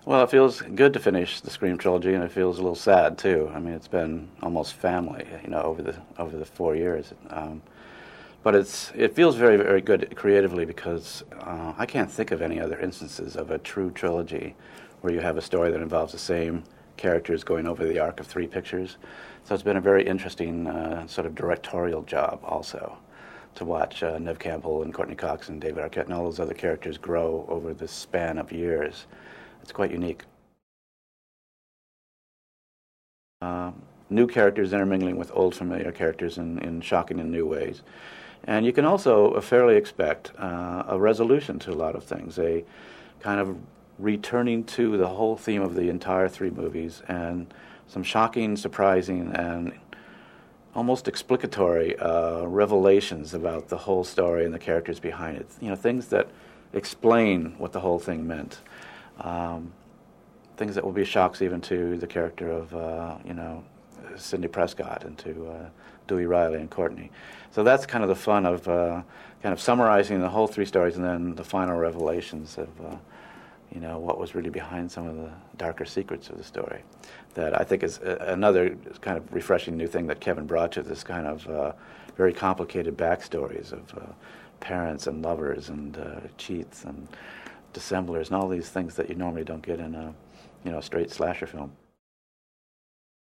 Well, it feels good to finish the Scream trilogy, and it feels a little sad too. I mean, it's been almost family, over the 4 years. But it feels very, very good creatively because I can't think of any other instances of a true trilogy where you have a story that involves the same characters going over the arc of three pictures. So it's been a very interesting sort of directorial job also to watch Neve Campbell and Courtney Cox and David Arquette and all those other characters grow over this span of years. It's quite unique. New characters intermingling with old familiar characters in shocking and new ways. And you can also fairly expect a resolution to a lot of things, a kind of returning to the whole theme of the entire three movies, and some shocking, surprising, and almost explicatory revelations about the whole story and the characters behind it. You know, things that explain what the whole thing meant. Things that will be shocks even to the character of, Sidney Prescott and to Dewey Riley and Courtney. So that's kind of the fun of kind of summarizing the whole three stories and then the final revelations of, what was really behind some of the darker secrets of the story. That I think is another kind of refreshing new thing that Kevin brought to this kind of very complicated backstories of parents and lovers and cheats and dissemblers and all these things that you normally don't get in a straight slasher film.